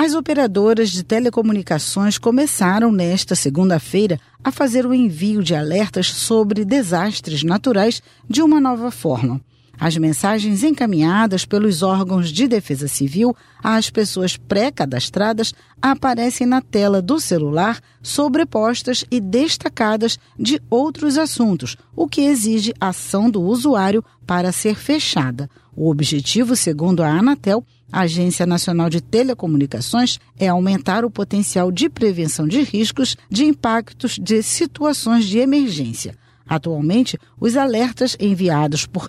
As operadoras de telecomunicações começaram nesta segunda-feira a fazer o envio de alertas sobre desastres naturais de uma nova forma. As mensagens encaminhadas pelos órgãos de defesa civil às pessoas pré-cadastradas aparecem na tela do celular, sobrepostas e destacadas de outros assuntos, o que exige ação do usuário para ser fechada. O objetivo, segundo a Anatel, a Agência Nacional de Telecomunicações, é aumentar o potencial de prevenção de riscos de impactos de situações de emergência. Atualmente, os alertas enviados por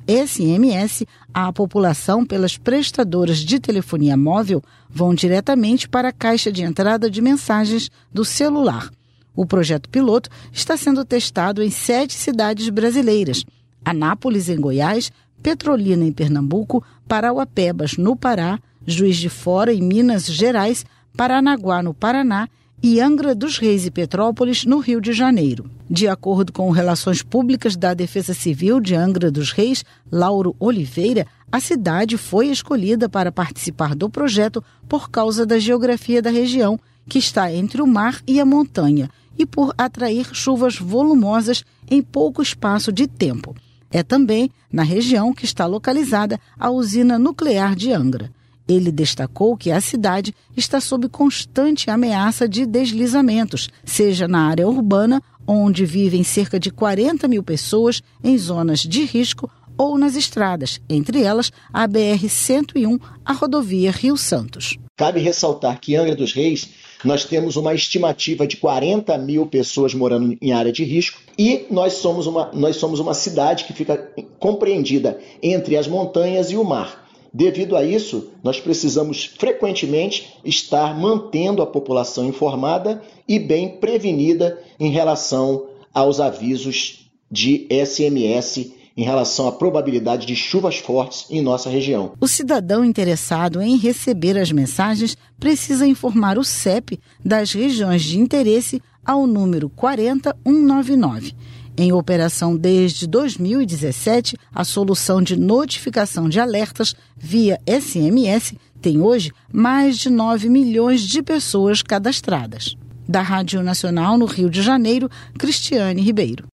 SMS à população pelas prestadoras de telefonia móvel vão diretamente para a caixa de entrada de mensagens do celular. O projeto piloto está sendo testado em 7 cidades brasileiras: Anápolis, em Goiás, Petrolina, em Pernambuco, Parauapebas, no Pará, Juiz de Fora, em Minas Gerais, Paranaguá, no Paraná, e Angra dos Reis e Petrópolis, no Rio de Janeiro. De acordo com Relações Públicas da Defesa Civil de Angra dos Reis, Lauro Oliveira, a cidade foi escolhida para participar do projeto por causa da geografia da região, que está entre o mar e a montanha, e por atrair chuvas volumosas em pouco espaço de tempo. É também na região que está localizada a usina nuclear de Angra. Ele destacou que a cidade está sob constante ameaça de deslizamentos, seja na área urbana, onde vivem cerca de 40 mil pessoas em zonas de risco, ou nas estradas, entre elas a BR-101, a rodovia Rio Santos. Cabe ressaltar que em Angra dos Reis nós temos uma estimativa de 40 mil pessoas morando em área de risco e nós somos uma cidade que fica compreendida entre as montanhas e o mar. Devido a isso, nós precisamos frequentemente estar mantendo a população informada e bem prevenida em relação aos avisos de SMS em relação à probabilidade de chuvas fortes em nossa região. O cidadão interessado em receber as mensagens precisa informar o CEP das regiões de interesse ao número 40199. Em operação desde 2017, a solução de notificação de alertas via SMS tem hoje mais de 9 milhões de pessoas cadastradas. Da Rádio Nacional no Rio de Janeiro, Cristiane Ribeiro.